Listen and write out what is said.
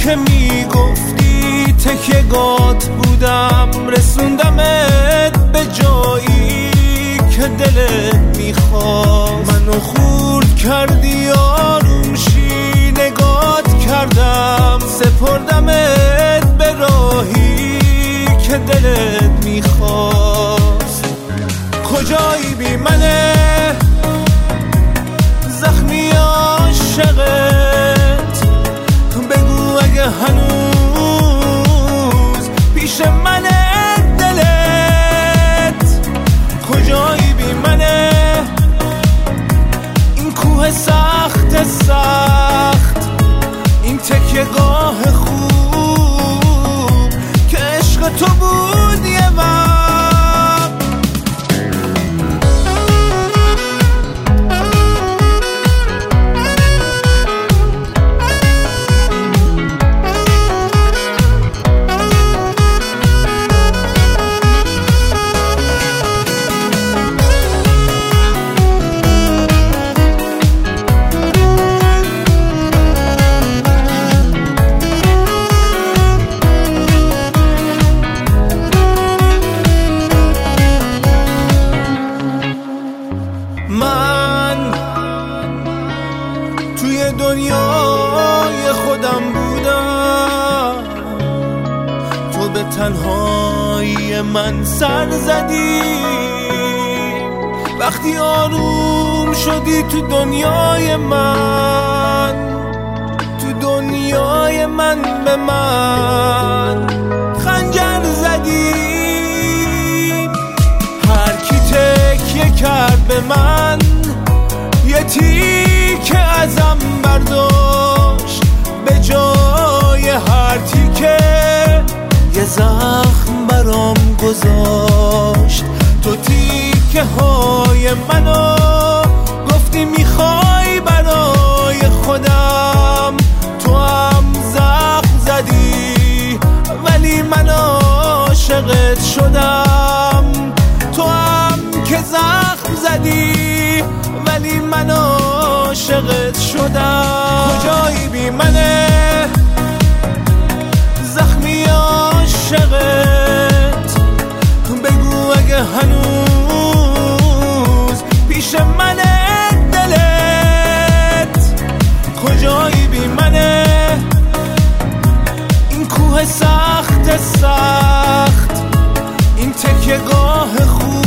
که میگفتی تکیه‌گات بودم، رسوندمت به جایی که دلت میخواست. منو خورد کردی آروم شی، نگات کردم، سپردمت به راهی که دلت میخواست. کجایی بی منه زخمی عاشقت؟ بگو اگه هنوز پیش منه دلت. کجایی بی منه این کوه سخت سخت، این تکیه‌گاه خوب که عشق تو بود یه وقت. من توی دنیای خودم بودم، تو به تنهایی من سر زدی. وقتی آروم شدی تو دنیای من، تو دنیای من به من خنجر زدی. هر کی تکیه کرد به من، یه تیکه ازم برداشت، به جای هر تیکه یه زخم برام گذاشت. تو تیکه های منو گفتی میخوای برای خودم، تو هم زخم زدی ولی من عاشقت شدم. تو هم که زخم زدی ولی من عاشقت شدم. کجایی بی منه زخمی عاشقت؟ بگو اگه هنوز پیش منه دلت. کجایی بی منه این کوه سخت سخت، این تکیه‌گاه خوب